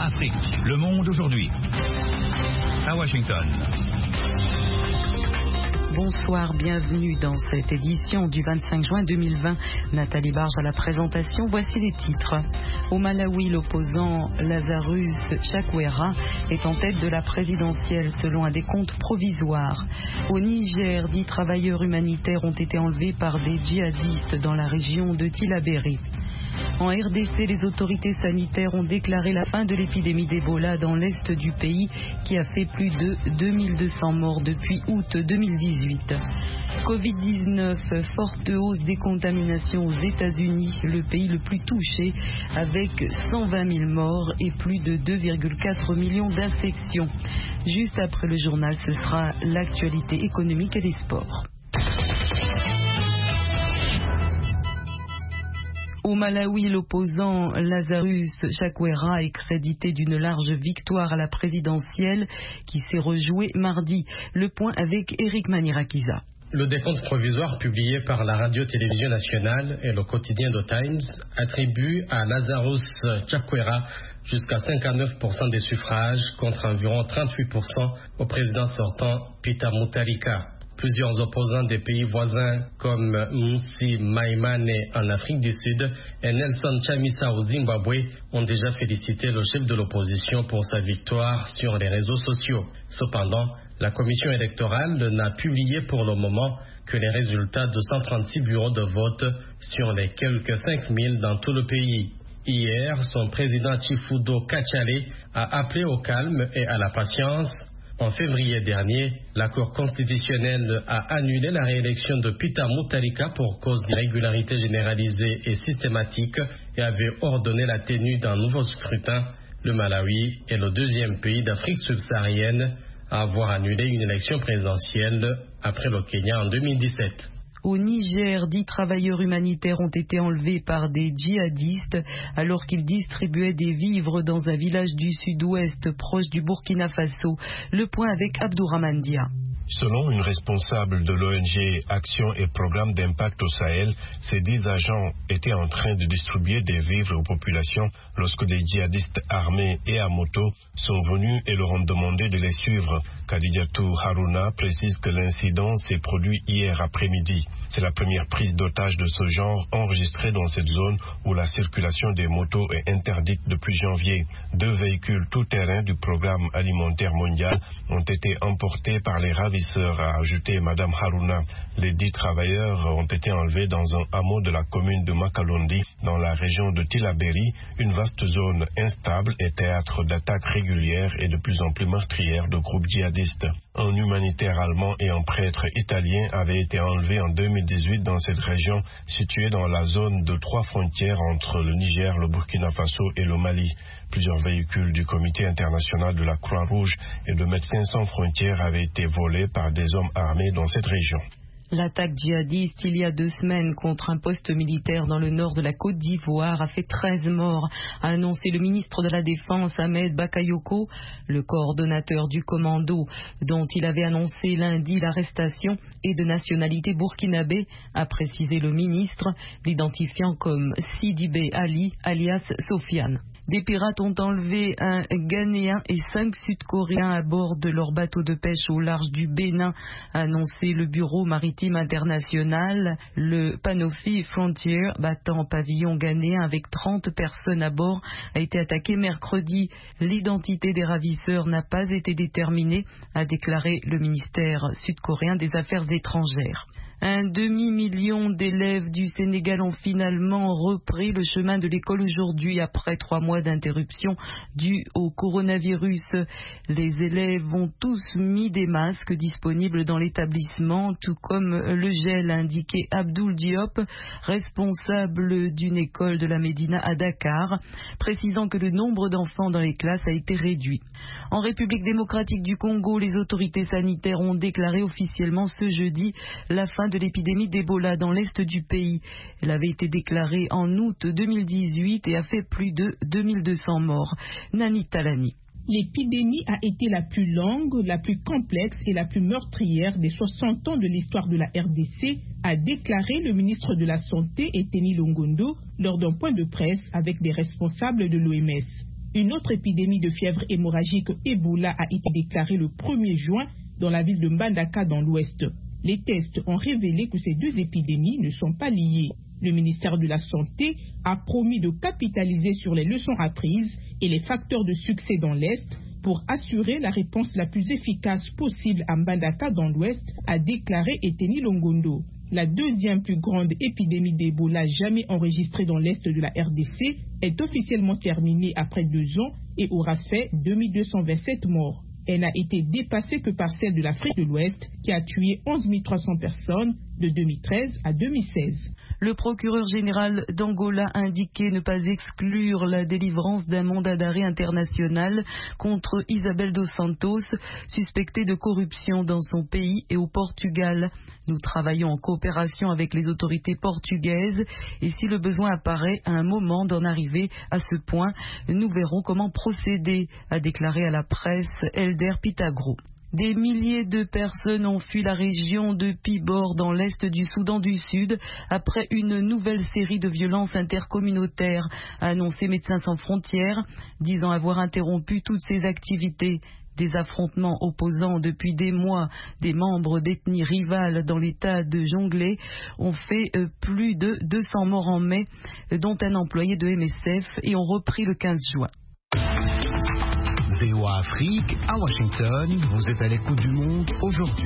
Afrique. Le monde aujourd'hui. À Washington. Bonsoir, bienvenue dans cette édition du 25 juin 2020. Nathalie Barge à la présentation, voici les titres. Au Malawi, l'opposant Lazarus Chakwera est en tête de la présidentielle selon un décompte provisoire. Au Niger, 10 travailleurs humanitaires ont été enlevés par des djihadistes dans la région de Tillabéri. En RDC, les autorités sanitaires ont déclaré la fin de l'épidémie d'Ebola dans l'est du pays qui a fait plus de 2200 morts depuis août 2018. Covid-19, forte hausse des contaminations aux États-Unis, le pays le plus touché avec 120 000 morts et plus de 2,4 millions d'infections. Juste après le journal, ce sera l'actualité économique et les sports. Au Malawi, l'opposant Lazarus Chakwera est crédité d'une large victoire à la présidentielle qui s'est rejouée mardi. Le point avec Eric Manirakiza. Le décompte provisoire publié par la radio-télévision nationale et le quotidien The Times attribue à Lazarus Chakwera jusqu'à 59% des suffrages contre environ 38% au président sortant Peter Mutharika. Plusieurs opposants des pays voisins comme Mmusi Maimane en Afrique du Sud et Nelson Chamisa au Zimbabwe ont déjà félicité le chef de l'opposition pour sa victoire sur les réseaux sociaux. Cependant, la commission électorale n'a publié pour le moment que les résultats de 136 bureaux de vote sur les quelques 5000 dans tout le pays. Hier, son président Chifudo Kachale a appelé au calme et à la patience. En février dernier, la Cour constitutionnelle a annulé la réélection de Peter Mutharika pour cause d'irrégularité généralisée et systématique et avait ordonné la tenue d'un nouveau scrutin. Le Malawi est le deuxième pays d'Afrique subsaharienne à avoir annulé une élection présidentielle après le Kenya en 2017. Au Niger, 10 travailleurs humanitaires ont été enlevés par des djihadistes alors qu'ils distribuaient des vivres dans un village du sud-ouest proche du Burkina Faso. Le point avec Abdourahmane Dia. Selon une responsable de l'ONG Action et Programme d'Impact au Sahel, ces 10 agents étaient en train de distribuer des vivres aux populations lorsque des djihadistes armés et à moto sont venus et leur ont demandé de les suivre. Khadijatou Haruna précise que l'incident s'est produit hier après-midi. C'est la première prise d'otage de ce genre enregistrée dans cette zone où la circulation des motos est interdite depuis janvier. 2 véhicules tout-terrain du programme alimentaire mondial ont été emportés par les ravisseurs, a ajouté Madame Haruna. Les 10 travailleurs ont été enlevés dans un hameau de la commune de Makalondi, dans la région de Tillabéri, une vaste zone instable et théâtre d'attaques régulières et de plus en plus meurtrières de groupes djihadistes. Un humanitaire allemand et un prêtre italien avaient été enlevés en 2018 dans cette région située dans la zone de 3 frontières entre le Niger, le Burkina Faso et le Mali. Plusieurs véhicules du Comité international de la Croix-Rouge et de Médecins sans frontières avaient été volés par des hommes armés dans cette région. L'attaque djihadiste il y a 2 semaines contre un poste militaire dans le nord de la Côte d'Ivoire a fait 13 morts, a annoncé le ministre de la Défense Ahmed Bakayoko. Le coordonnateur du commando, dont il avait annoncé lundi l'arrestation, est de nationalité burkinabé, a précisé le ministre, l'identifiant comme Sidibé Ali, alias Sofiane. Des pirates ont enlevé un Ghanéen et 5 Sud-Coréens à bord de leur bateau de pêche au large du Bénin, a annoncé le Bureau maritime international. Le Panofi Frontier, battant pavillon ghanéen avec 30 personnes à bord, a été attaqué mercredi. L'identité des ravisseurs n'a pas été déterminée, a déclaré le ministère sud-coréen des Affaires étrangères. Un demi-million d'élèves du Sénégal ont finalement repris le chemin de l'école aujourd'hui après 3 mois d'interruption due au coronavirus. Les élèves ont tous mis des masques disponibles dans l'établissement, tout comme le gel, a indiqué Abdoul Diop, responsable d'une école de la Médina à Dakar, précisant que le nombre d'enfants dans les classes a été réduit. En République démocratique du Congo, les autorités sanitaires ont déclaré officiellement ce jeudi la fin de l'épidémie d'Ebola dans l'est du pays. Elle avait été déclarée en août 2018 et a fait plus de 2200 morts. Nani Talani. L'épidémie a été la plus longue, la plus complexe et la plus meurtrière des 60 ans de l'histoire de la RDC, a déclaré le ministre de la Santé Eteni Longondo lors d'un point de presse avec des responsables de l'OMS. Une autre épidémie de fièvre hémorragique Ebola a été déclarée le 1er juin dans la ville de Mbandaka dans l'ouest. Les tests ont révélé que ces deux épidémies ne sont pas liées. Le ministère de la Santé a promis de capitaliser sur les leçons apprises et les facteurs de succès dans l'Est pour assurer la réponse la plus efficace possible à Mbandaka dans l'Ouest, a déclaré Eteni Longondo. La deuxième plus grande épidémie d'Ebola jamais enregistrée dans l'Est de la RDC est officiellement terminée après 2 ans et aura fait 2227 morts. Elle n'a été dépassée que par celle de l'Afrique de l'Ouest qui a tué 11 300 personnes de 2013 à 2016. Le procureur général d'Angola a indiqué ne pas exclure la délivrance d'un mandat d'arrêt international contre Isabel dos Santos, suspectée de corruption dans son pays et au Portugal. Nous travaillons en coopération avec les autorités portugaises et si le besoin apparaît à un moment d'en arriver à ce point, nous verrons comment procéder, a déclaré à la presse Elder Pitagro. Des milliers de personnes ont fui la région de Pibor dans l'est du Soudan du Sud après une nouvelle série de violences intercommunautaires, a annoncé Médecins sans frontières, disant avoir interrompu toutes ses activités. Des affrontements opposant depuis des mois des membres d'ethnies rivales dans l'état de Jonglei ont fait plus de 200 morts en mai, dont un employé de MSF, et ont repris le 15 juin. VOA Afrique, à Washington, vous êtes à l'écoute du monde aujourd'hui.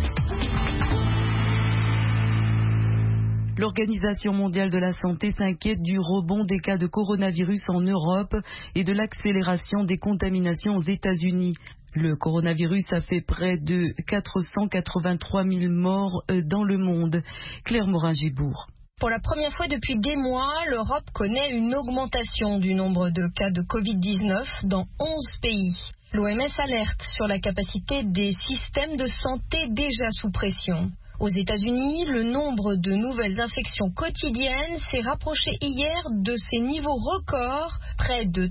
L'Organisation mondiale de la santé s'inquiète du rebond des cas de coronavirus en Europe et de l'accélération des contaminations aux États-Unis. Le coronavirus a fait près de 483 000 morts dans le monde. Claire Morin-Gibourg. Pour la première fois depuis des mois, l'Europe connaît une augmentation du nombre de cas de Covid-19 dans 11 pays. L'OMS alerte sur la capacité des systèmes de santé déjà sous pression. Aux États-Unis, le nombre de nouvelles infections quotidiennes s'est rapproché hier de ses niveaux records, près de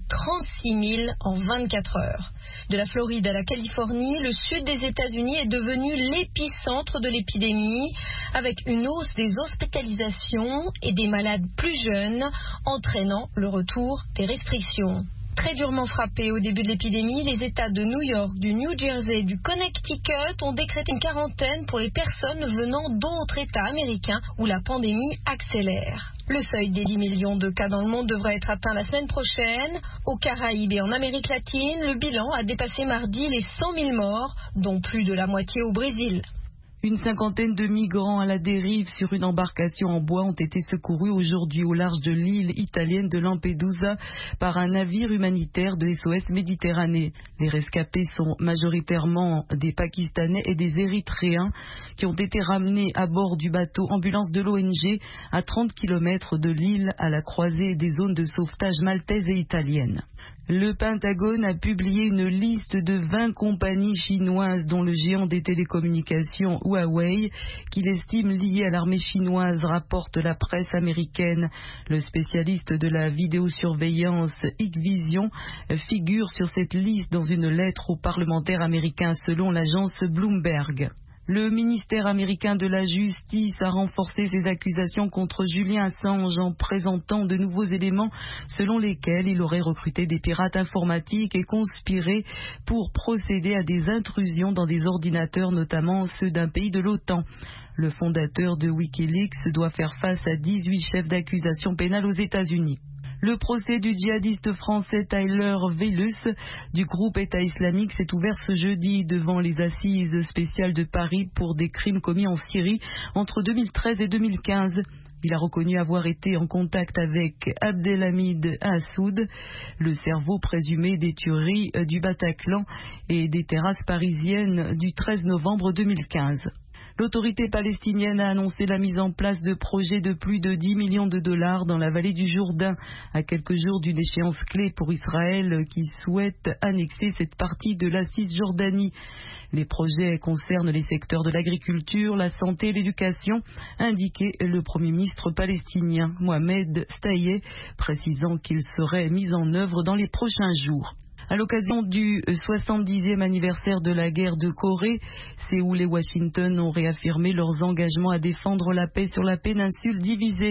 36 000 en 24 heures. De la Floride à la Californie, le sud des États-Unis est devenu l'épicentre de l'épidémie, avec une hausse des hospitalisations et des malades plus jeunes, entraînant le retour des restrictions. Très durement frappés au début de l'épidémie, les États de New York, du New Jersey et du Connecticut ont décrété une quarantaine pour les personnes venant d'autres États américains où la pandémie accélère. Le seuil des 10 millions de cas dans le monde devrait être atteint la semaine prochaine. Aux Caraïbes et en Amérique latine, le bilan a dépassé mardi les 100 000 morts, dont plus de la moitié au Brésil. Une cinquantaine de migrants à la dérive sur une embarcation en bois ont été secourus aujourd'hui au large de l'île italienne de Lampedusa par un navire humanitaire de SOS Méditerranée. Les rescapés sont majoritairement des Pakistanais et des Érythréens qui ont été ramenés à bord du bateau ambulance de l'ONG à 30 km de l'île à la croisée des zones de sauvetage maltaises et italiennes. Le Pentagone a publié une liste de 20 compagnies chinoises dont le géant des télécommunications Huawei, qu'il estime liées à l'armée chinoise, rapporte la presse américaine. Le spécialiste de la vidéosurveillance Hikvision figure sur cette liste dans une lettre aux parlementaires américains selon l'agence Bloomberg. Le ministère américain de la Justice a renforcé ses accusations contre Julian Assange en présentant de nouveaux éléments selon lesquels il aurait recruté des pirates informatiques et conspiré pour procéder à des intrusions dans des ordinateurs, notamment ceux d'un pays de l'OTAN. Le fondateur de Wikileaks doit faire face à 18 chefs d'accusation pénale aux États-Unis. Le procès du djihadiste français Tyler Velus du groupe État islamique s'est ouvert ce jeudi devant les assises spéciales de Paris pour des crimes commis en Syrie entre 2013 et 2015. Il a reconnu avoir été en contact avec Abdelhamid Hassoud, le cerveau présumé des tueries du Bataclan et des terrasses parisiennes du 13 novembre 2015. L'autorité palestinienne a annoncé la mise en place de projets de plus de 10 millions de dollars dans la vallée du Jourdain, à quelques jours d'une échéance clé pour Israël qui souhaite annexer cette partie de la Cisjordanie. Les projets concernent les secteurs de l'agriculture, la santé et l'éducation, indiquait le Premier ministre palestinien Mohamed Stayeh, précisant qu'ils seraient mis en œuvre dans les prochains jours. À l'occasion du 70e anniversaire de la guerre de Corée, Séoul et Washington ont réaffirmé leurs engagements à défendre la paix sur la péninsule divisée.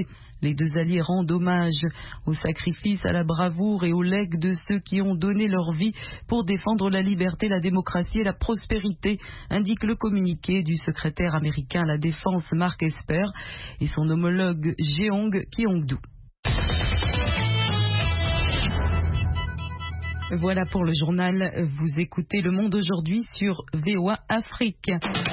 Les deux alliés rendent hommage au sacrifice, à la bravoure et au legs de ceux qui ont donné leur vie pour défendre la liberté, la démocratie et la prospérité, indique le communiqué du secrétaire américain à la Défense Mark Esper et son homologue Jeong Kyong-doo. Voilà pour le journal. Vous écoutez Le Monde aujourd'hui sur VOA Afrique.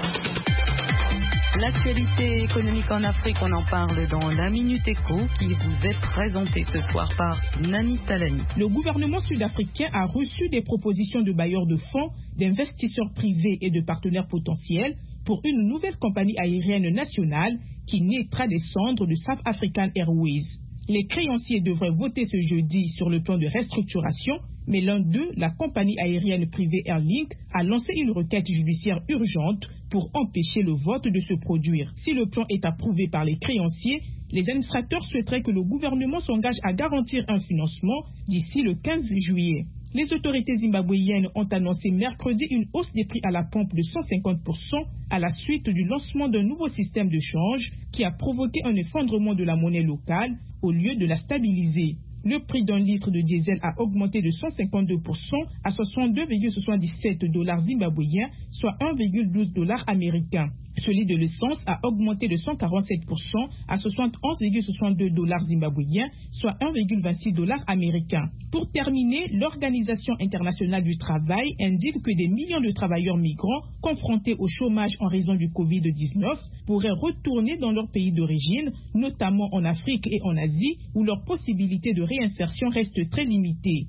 L'actualité économique en Afrique, on en parle dans la Minute Éco qui vous est présentée ce soir par Nani Talani. Le gouvernement sud-africain a reçu des propositions de bailleurs de fonds, d'investisseurs privés et de partenaires potentiels pour une nouvelle compagnie aérienne nationale qui naîtra des cendres de South African Airways. Les créanciers devraient voter ce jeudi sur le plan de restructuration, mais l'un d'eux, la compagnie aérienne privée Airlink, a lancé une requête judiciaire urgente pour empêcher le vote de se produire. Si le plan est approuvé par les créanciers, les administrateurs souhaiteraient que le gouvernement s'engage à garantir un financement d'ici le 15 juillet. Les autorités zimbabwéennes ont annoncé mercredi une hausse des prix à la pompe de 150% à la suite du lancement d'un nouveau système de change qui a provoqué un effondrement de la monnaie locale au lieu de la stabiliser. Le prix d'un litre de diesel a augmenté de 152% à 62,77 $ zimbabwéens, soit 1,12 $ américains. Celui de l'essence a augmenté de 147% à 71,62 $ zimbabwéens, soit 1,26 $ américains. Pour terminer, l'Organisation internationale du travail indique que des millions de travailleurs migrants confrontés au chômage en raison du Covid-19 pourraient retourner dans leur pays d'origine, notamment en Afrique et en Asie, où leurs possibilités de réinsertion restent très limitées.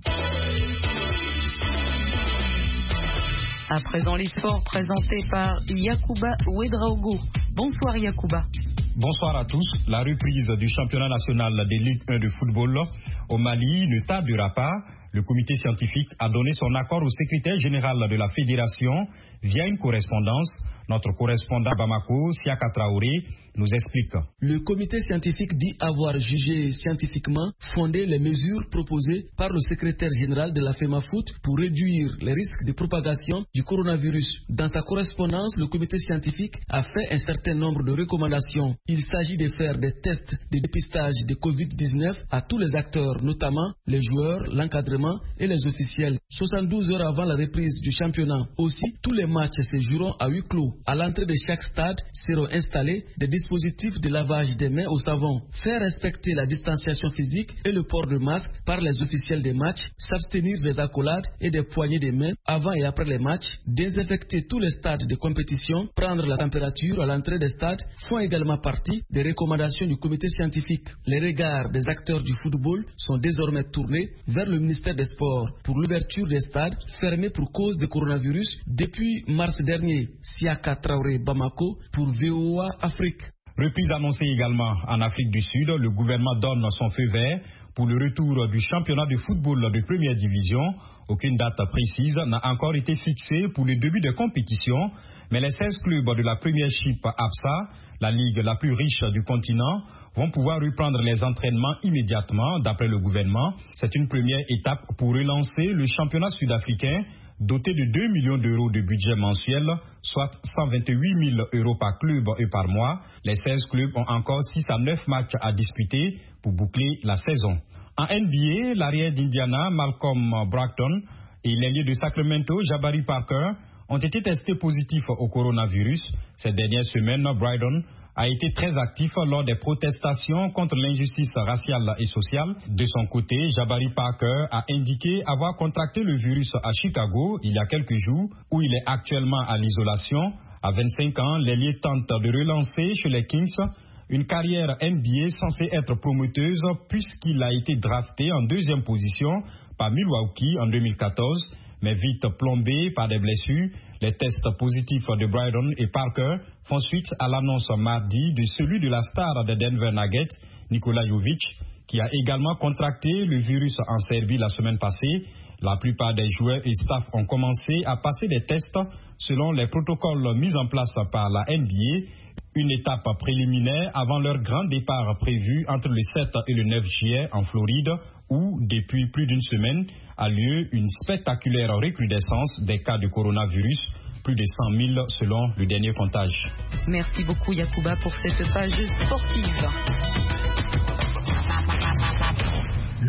À présent, les sports présentés par Yacouba Ouedraogo. Bonsoir Yacouba. Bonsoir à tous. La reprise du championnat national de Ligue 1 de football au Mali ne tardera pas. Le comité scientifique a donné son accord au secrétaire général de la fédération via une correspondance. Notre correspondant à Bamako, Siaka Traoré, nous explique. Le comité scientifique dit avoir jugé scientifiquement fondé les mesures proposées par le secrétaire général de la FEMAFOOT pour réduire les risques de propagation du coronavirus. Dans sa correspondance, le comité scientifique a fait un certain nombre de recommandations. Il s'agit de faire des tests de dépistage de Covid-19 à tous les acteurs, notamment les joueurs, l'encadrement et les officiels, 72 heures avant la reprise du championnat. Aussi, tous les matchs se joueront à huis clos. À l'entrée de chaque stade seront installés des dispositifs de lavage des mains au savon, faire respecter la distanciation physique et le port de masque par les officiels des matchs, s'abstenir des accolades et des poignées de main avant et après les matchs, désinfecter tous les stades de compétition, prendre la température à l'entrée des stades font également partie des recommandations du comité scientifique. Les regards des acteurs du football sont désormais tournés vers le ministère des Sports pour l'ouverture des stades fermés pour cause de coronavirus depuis mars dernier. Siaka Traoré, Bamako pour VOA Afrique. Reprise annoncée également en Afrique du Sud, le gouvernement donne son feu vert pour le retour du championnat de football de première division. Aucune date précise n'a encore été fixée pour le début des compétitions, mais les 16 clubs de la Premiership ABSA, la ligue la plus riche du continent, vont pouvoir reprendre les entraînements immédiatement, d'après le gouvernement. C'est une première étape pour relancer le championnat sud-africain, doté de 2 millions d'euros de budget mensuel, soit 128 000 euros par club et par mois. Les 16 clubs ont encore 6 à 9 matchs à disputer pour boucler la saison. En NBA, l'arrière d'Indiana, Malcolm Brogdon, et l'ailier de Sacramento, Jabari Parker, ont été testés positifs au coronavirus. Ces dernières semaines, Brogdon a été très actif lors des protestations contre l'injustice raciale et sociale. De son côté, Jabari Parker a indiqué avoir contracté le virus à Chicago il y a quelques jours, où il est actuellement à l'isolation. À 25 ans, l'ailier tente de relancer chez les Kings une carrière NBA censée être prometteuse puisqu'il a été drafté en 2e position par Milwaukee en 2014, mais vite plombé par des blessures. Les tests positifs de Brogdon et Parker font suite à l'annonce mardi de celui de la star de Denver Nuggets, Nikola Jovic, qui a également contracté le virus en Serbie la semaine passée. La plupart des joueurs et staff ont commencé à passer des tests selon les protocoles mis en place par la NBA, une étape préliminaire avant leur grand départ prévu entre le 7 et le 9 juillet en Floride, où, depuis plus d'une semaine, a lieu une spectaculaire recrudescence des cas de coronavirus, plus de 100 000 selon le dernier comptage. Merci beaucoup Yacouba pour cette page sportive.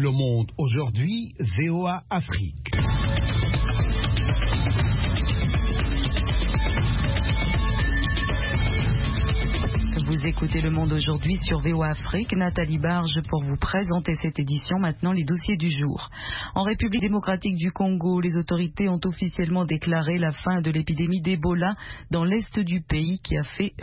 Le Monde aujourd'hui, VOA Afrique. Vous écoutez Le Monde aujourd'hui sur VOA Afrique. Nathalie Barge pour vous présenter cette édition. Maintenant, les dossiers du jour. En République démocratique du Congo, les autorités ont officiellement déclaré la fin de l'épidémie d'Ebola dans l'est du pays qui a fait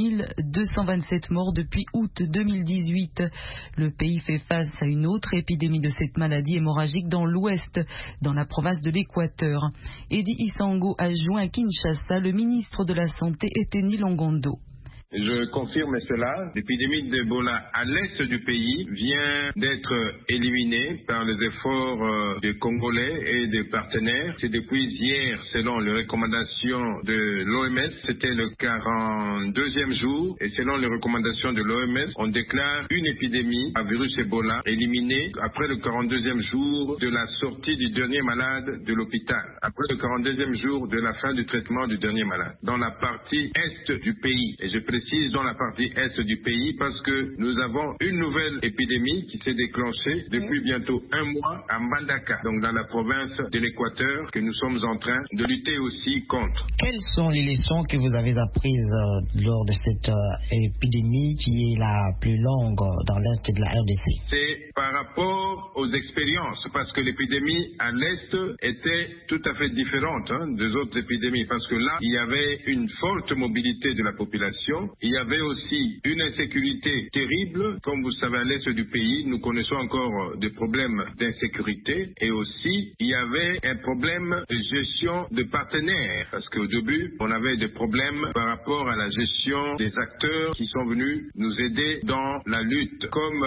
2227 morts depuis août 2018. Le pays fait face à une autre épidémie de cette maladie hémorragique dans l'ouest, dans la province de l'Équateur. Eddie Isango a joint à Kinshasa le ministre de la Santé Eteni Longondo. Je confirme cela. L'épidémie d'Ebola à l'est du pays vient d'être éliminée par les efforts des Congolais et des partenaires. C'est depuis hier, selon les recommandations de l'OMS, c'était le 42e jour. Et selon les recommandations de l'OMS, on déclare une épidémie à virus Ebola éliminée après le 42e jour de la sortie du dernier malade de l'hôpital. Après le 42e jour de la fin du traitement du dernier malade. Dans la partie est du pays. Et je précise dans la partie est du pays parce que nous avons une nouvelle épidémie qui s'est déclenchée depuis bientôt un mois à Mbandaka, donc dans la province de l'Équateur, que nous sommes en train de lutter aussi contre. Quelles sont les leçons que vous avez apprises lors de cette épidémie qui est la plus longue dans l'est de la RDC? C'est par rapport aux expériences, parce que l'épidémie à l'est était tout à fait différente des autres épidémies, parce que là, il y avait une forte mobilité de la population. Il y avait aussi une insécurité terrible. Comme vous savez, à l'est du pays, nous connaissons encore des problèmes d'insécurité. Et aussi, il y avait un problème de gestion de partenaires. Parce qu'au début, on avait des problèmes par rapport à la gestion des acteurs qui sont venus nous aider dans la lutte. Comme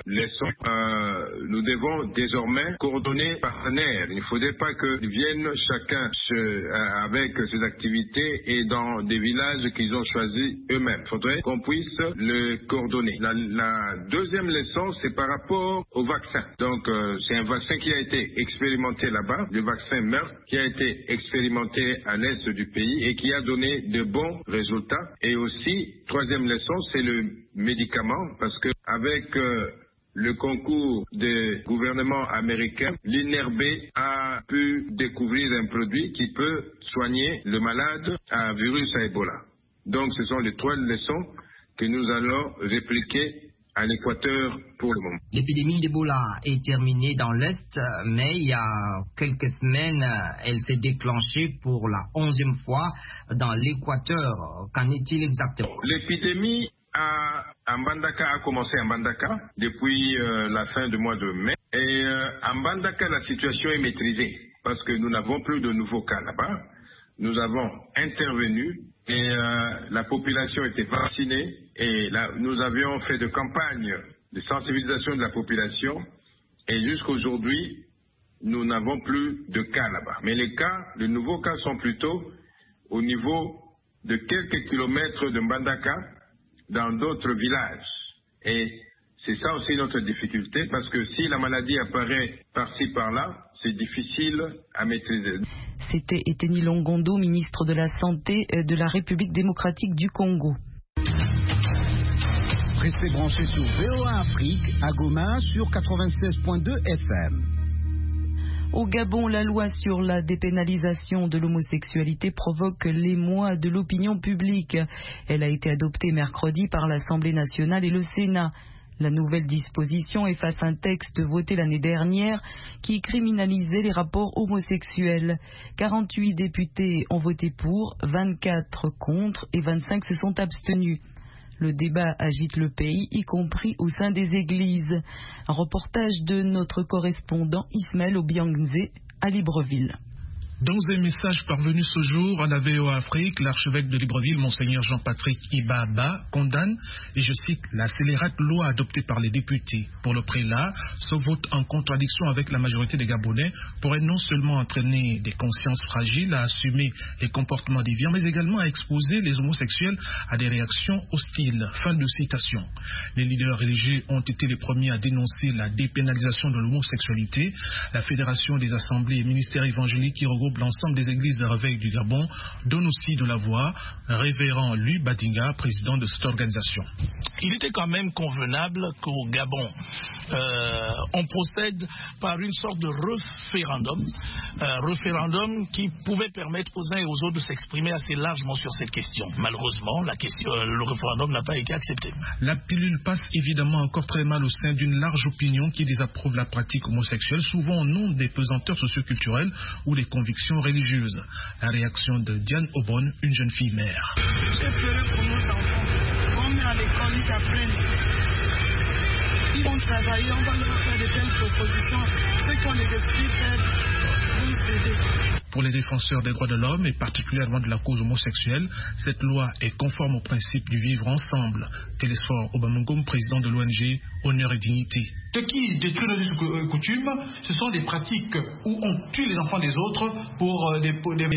nous devons désormais coordonner partenaires. Il ne faudrait pas qu'ils viennent chacun avec ses activités et dans des villages qu'ils ont choisis eux-mêmes. Il faudrait qu'on puisse le coordonner. La deuxième leçon, c'est par rapport au vaccin. Donc, c'est un vaccin qui a été expérimenté là-bas, le vaccin Merck, qui a été expérimenté à l'est du pays et qui a donné de bons résultats. Et aussi, troisième leçon, c'est le médicament, parce que avec le concours des gouvernements américains, l'INRB a pu découvrir un produit qui peut soigner le malade à virus à Ebola. Donc, ce sont les trois leçons que nous allons répliquer à l'Équateur pour le moment. L'épidémie d'Ebola est terminée dans l'Est, mais il y a quelques semaines, elle s'est déclenchée pour la 11e fois dans l'Équateur. Qu'en est-il exactement? L'épidémie à Mbandaka a commencé à Mbandaka depuis la fin du mois de mai. Et à Mbandaka, la situation est maîtrisée parce que nous n'avons plus de nouveaux cas là-bas. Nous avons intervenu et la population était vaccinée et là, nous avions fait de campagnes de sensibilisation de la population et jusqu'aujourd'hui, nous n'avons plus de cas là-bas. Mais les nouveaux cas sont plutôt au niveau de quelques kilomètres de Mbandaka, dans d'autres villages. Et c'est ça aussi notre difficulté, parce que si la maladie apparaît par-ci, par-là, c'est difficile à maîtriser. C'était Eteni Longondo, ministre de la Santé de la République démocratique du Congo. Restez branchés sur VOA Afrique, à Goma, sur 96.2 FM. Au Gabon, la loi sur la dépénalisation de l'homosexualité provoque l'émoi de l'opinion publique. Elle a été adoptée mercredi par l'Assemblée nationale et le Sénat. La nouvelle disposition efface un texte voté l'année dernière qui criminalisait les rapports homosexuels. 48 députés ont voté pour, 24 contre et 25 se sont abstenus. Le débat agite le pays, y compris au sein des églises. Un reportage de notre correspondant Ismaël Obiangze à Libreville. Dans un message parvenu ce jour à la VOA Afrique, l'archevêque de Libreville, Monseigneur Jean-Patrick Ibaba, condamne, et je cite, la scélérate loi adoptée par les députés. Pour le prélat, ce vote en contradiction avec la majorité des Gabonais pourrait non seulement entraîner des consciences fragiles à assumer les comportements déviants, mais également à exposer les homosexuels à des réactions hostiles. Fin de citation. Les leaders religieux ont été les premiers à dénoncer la dépénalisation de l'homosexualité. La Fédération des assemblées et ministères évangéliques qui regroupe regroupe l'ensemble des églises de réveil du Gabon, donne aussi de la voix. Révérend Louis Badinga, président de cette organisation. Il était quand même convenable qu'au Gabon, on procède par une sorte de référendum qui pouvait permettre aux uns et aux autres de s'exprimer assez largement sur cette question. Malheureusement, le référendum n'a pas été accepté. La pilule passe évidemment encore très mal au sein d'une large opinion qui désapprouve la pratique homosexuelle, souvent au nom des pesanteurs socioculturelles ou des convictions religieuses. La réaction de Diane Obon, une jeune fille mère. J'ai pleuré pour nos enfants. On met à l'école, ils apprennent. Ils vont travailler, on va leur faire de telles propositions. Ceux qui ont les esprits faibles, vous aider. Pour les défenseurs des droits de l'homme et particulièrement de la cause homosexuelle, cette loi est conforme au principe du vivre ensemble. Télésphore Obamungom, président de l'ONG Honneur et Dignité. Ce qui détruit nos coutumes, ce sont des pratiques où on tue les enfants des autres pour des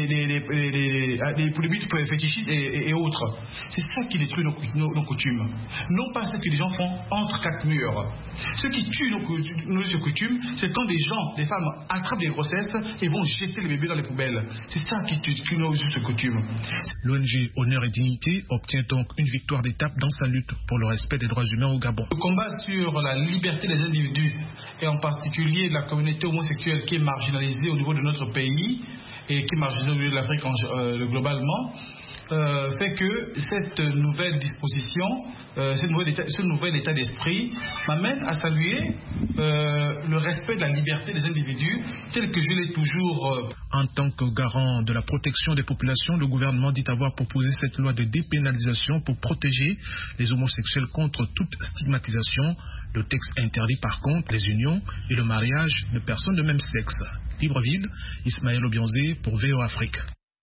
buts fétichistes et autres. C'est ça qui détruit nos coutumes. Non pas ce que les gens font entre quatre murs. Ce qui tue nos coutumes, c'est quand des femmes attrapent des grossesses et vont jeter les bébés dans les poubelles. C'est ça qui tue nos coutumes. L'ONG Honneur et Dignité obtient donc une victoire d'étape dans sa lutte pour le respect des droits humains au Gabon. Le combat sur la liberté des individus, et en particulier de la communauté homosexuelle qui est marginalisée au niveau de notre pays et qui est marginalisée au niveau de l'Afrique globalement, fait que cette nouvelle disposition, ce nouvel état d'esprit m'amène à saluer le respect de la liberté des individus tel que je l'ai toujours. En tant que garant de la protection des populations, le gouvernement dit avoir proposé cette loi de dépénalisation pour protéger les homosexuels contre toute stigmatisation. Le texte interdit par contre les unions et le mariage de personnes de même sexe. Libreville, Ismaël Obionzé pour VOA Afrique.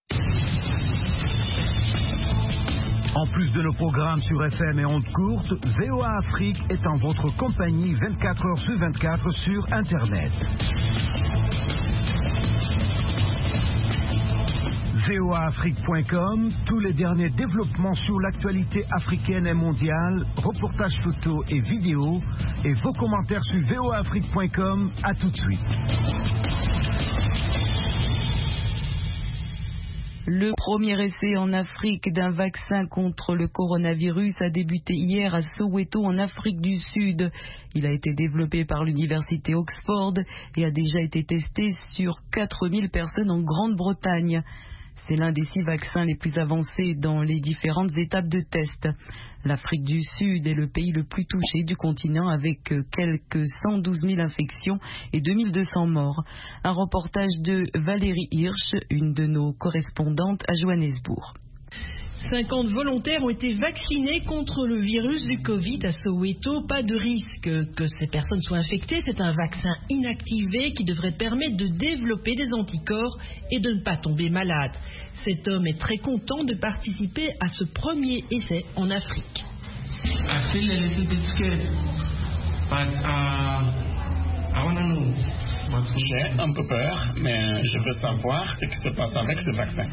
En plus de nos programmes sur FM et ondes courtes, VOA Afrique est en votre compagnie 24 heures sur 24 sur Internet. voaafrique.com, tous les derniers développements sur l'actualité africaine et mondiale, reportages photos et vidéos, et vos commentaires sur voaafrique.com. À tout de suite. Le premier essai en Afrique d'un vaccin contre le coronavirus a débuté hier à Soweto en Afrique du Sud. Il a été développé par l'université Oxford et a déjà été testé sur 4000 personnes en Grande-Bretagne. C'est l'un des 6 vaccins les plus avancés dans les différentes étapes de test. L'Afrique du Sud est le pays le plus touché du continent avec quelques 112 000 infections et 2200 morts. Un reportage de Valérie Hirsch, une de nos correspondantes à Johannesburg. 50 volontaires ont été vaccinés contre le virus du Covid à Soweto. Pas de risque que ces personnes soient infectées. C'est un vaccin inactivé qui devrait permettre de développer des anticorps et de ne pas tomber malade. Cet homme est très content de participer à ce premier essai en Afrique. I feel a little bit scared, but I want to know. J'ai un peu peur, mais je veux savoir ce qui se passe avec ce vaccin.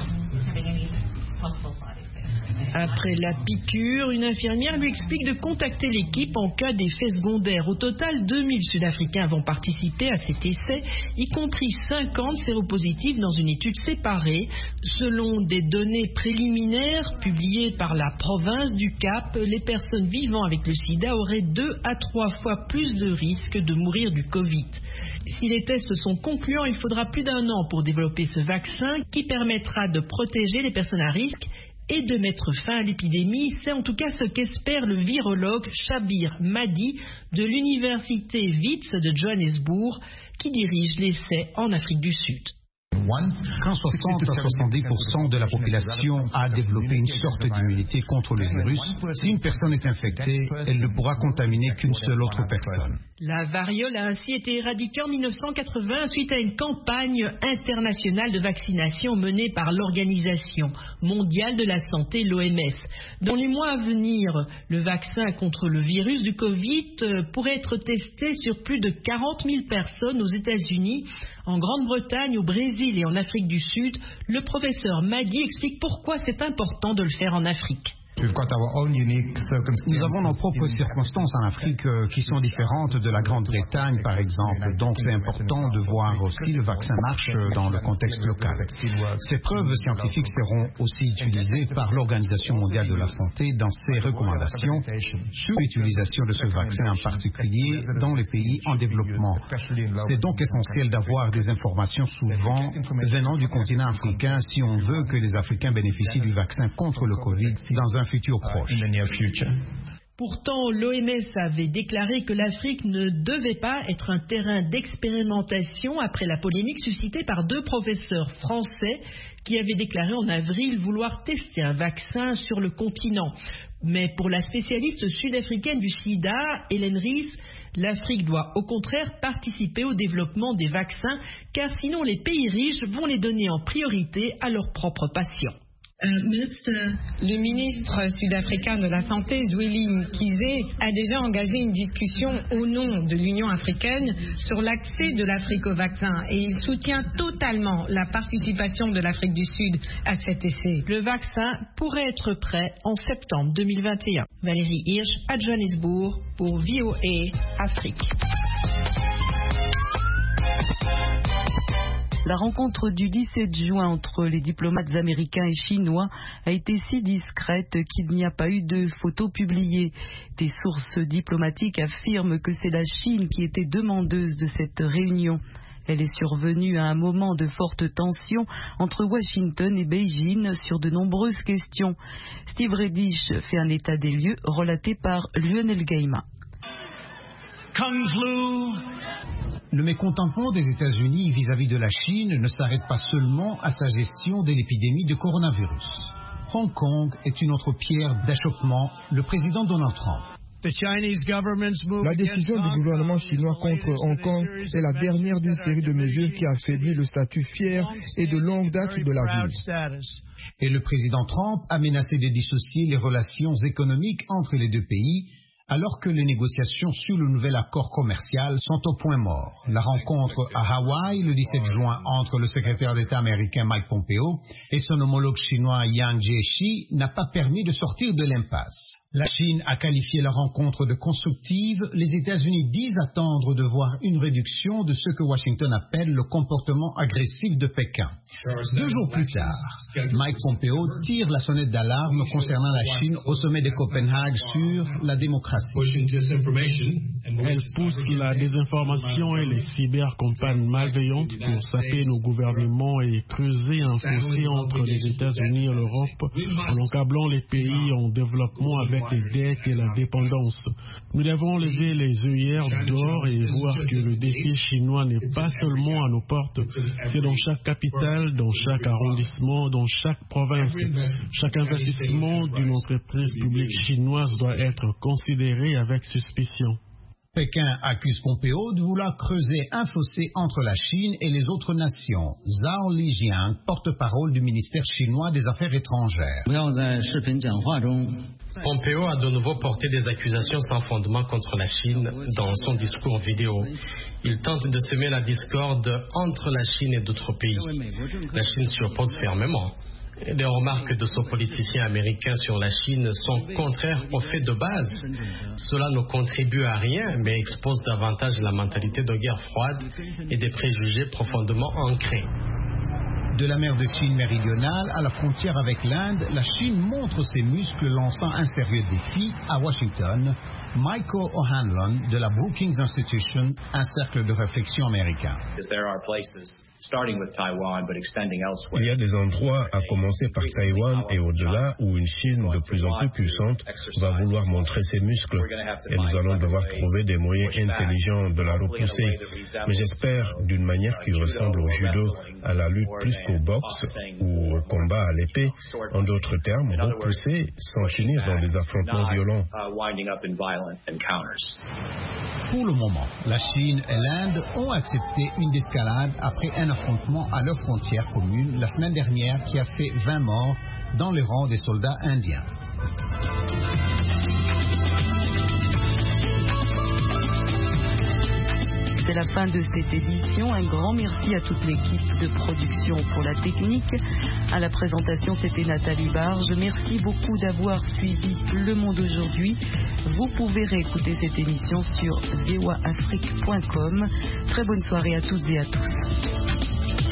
Après la piqûre, une infirmière lui explique de contacter l'équipe en cas d'effet secondaire. Au total, 2000 Sud-Africains vont participer à cet essai, y compris 50 séropositifs dans une étude séparée. Selon des données préliminaires publiées par la province du Cap, les personnes vivant avec le sida auraient 2 à 3 fois plus de risques de mourir du Covid. Si les tests sont concluants, il faudra plus d'1 an pour développer ce vaccin qui permettra de protéger les personnes à risque et de mettre fin à l'épidémie. C'est en tout cas ce qu'espère le virologue Shabir Madi de l'université Wits de Johannesburg qui dirige l'essai en Afrique du Sud. Quand 60 à 70% de la population a développé une sorte d'immunité contre le virus, si une personne est infectée, elle ne pourra contaminer qu'une seule autre personne. La variole a ainsi été éradiquée en 1980 suite à une campagne internationale de vaccination menée par l'Organisation mondiale de la santé, l'OMS. Dans les mois à venir, le vaccin contre le virus du Covid pourrait être testé sur plus de 40 000 personnes aux États-Unis, en Grande-Bretagne, au Brésil et en Afrique du Sud. Le professeur Madi explique pourquoi c'est important de le faire en Afrique. Nous avons nos propres circonstances en Afrique qui sont différentes de la Grande-Bretagne, par exemple. Donc c'est important de voir si le vaccin marche dans le contexte local. Ces preuves scientifiques seront aussi utilisées par l'Organisation mondiale de la santé dans ses recommandations sur l'utilisation de ce vaccin, en particulier dans les pays en développement. C'est donc essentiel d'avoir des informations souvent venant du continent africain si on veut que les Africains bénéficient du vaccin contre le Covid dans un futur proche. Pourtant, l'OMS avait déclaré que l'Afrique ne devait pas être un terrain d'expérimentation après la polémique suscitée par 2 professeurs français qui avaient déclaré en avril vouloir tester un vaccin sur le continent. Mais pour la spécialiste sud-africaine du sida, Hélène Ries, l'Afrique doit au contraire participer au développement des vaccins, car sinon les pays riches vont les donner en priorité à leurs propres patients. Le ministre sud-africain de la Santé, Zweli Mkhize, a déjà engagé une discussion au nom de l'Union africaine sur l'accès de l'Afrique au vaccin et il soutient totalement la participation de l'Afrique du Sud à cet essai. Le vaccin pourrait être prêt en septembre 2021. Valérie Hirsch à Johannesburg pour VOA Afrique. La rencontre du 17 juin entre les diplomates américains et chinois a été si discrète qu'il n'y a pas eu de photos publiées. Des sources diplomatiques affirment que c'est la Chine qui était demandeuse de cette réunion. Elle est survenue à un moment de forte tension entre Washington et Beijing sur de nombreuses questions. Steve Redish fait un état des lieux relaté par Lionel Gaima. Le mécontentement des États-Unis vis-à-vis de la Chine ne s'arrête pas seulement à sa gestion de l'épidémie de coronavirus. Hong Kong est une autre pierre d'achoppement, le président Donald Trump. La décision du gouvernement chinois contre Hong Kong est la dernière d'une série de mesures qui affaiblit le statut fier et de longue date de la ville. Et le président Trump a menacé de dissocier les relations économiques entre les 2 pays, alors que les négociations sur le nouvel accord commercial sont au point mort. La rencontre à Hawaï le 17 juin entre le secrétaire d'État américain Mike Pompeo et son homologue chinois Yang Jiechi n'a pas permis de sortir de l'impasse. La Chine a qualifié la rencontre de constructive. Les États-Unis disent attendre de voir une réduction de ce que Washington appelle le comportement agressif de Pékin. 2 jours plus tard, Mike Pompeo tire la sonnette d'alarme concernant la Chine au sommet de Copenhague sur la démocratie. Elle pousse la désinformation et les cybercampagnes malveillantes pour saper nos gouvernements et creuser un fossé entre les États-Unis et l'Europe en encablant les pays en développement avec les dettes et la dépendance. Nous devons lever les œillères d'or et voir que le défi chinois n'est pas seulement à nos portes, c'est dans chaque capitale, dans chaque arrondissement, dans chaque province. Chaque investissement d'une entreprise publique chinoise doit être considéré avec suspicion. Pékin accuse Pompeo de vouloir creuser un fossé entre la Chine et les autres nations. Zhao Lijiang, porte-parole du ministère chinois des Affaires étrangères. Pompeo a de nouveau porté des accusations sans fondement contre la Chine dans son discours vidéo. Il tente de semer la discorde entre la Chine et d'autres pays. La Chine s'y oppose fermement. Les remarques de ce politicien américain sur la Chine sont contraires aux faits de base. Cela ne contribue à rien, mais expose davantage la mentalité de guerre froide et des préjugés profondément ancrés. De la mer de Chine méridionale à la frontière avec l'Inde, la Chine montre ses muscles lançant un sérieux défi à Washington. Michael O'Hanlon de la Brookings Institution, un cercle de réflexion américain. Il y a des endroits, à commencer par Taïwan et au-delà, où une Chine de plus en plus puissante va vouloir montrer ses muscles. Et nous allons devoir trouver des moyens intelligents de la repousser. Mais j'espère d'une manière qui ressemble au judo, à la lutte plus qu'au boxe ou au combat à l'épée. En d'autres termes, repousser sans finir dans des affrontements violents. Pour le moment, la Chine et l'Inde ont accepté une escalade après un affrontement à leur frontière commune la semaine dernière qui a fait 20 morts dans les rangs des soldats indiens. c'est la fin de cette édition. Un grand merci à toute l'équipe de production pour la technique. À la présentation, c'était Nathalie Barge. Merci beaucoup d'avoir suivi Le Monde aujourd'hui. Vous pouvez réécouter cette émission sur voaafrique.com. Très bonne soirée à toutes et à tous.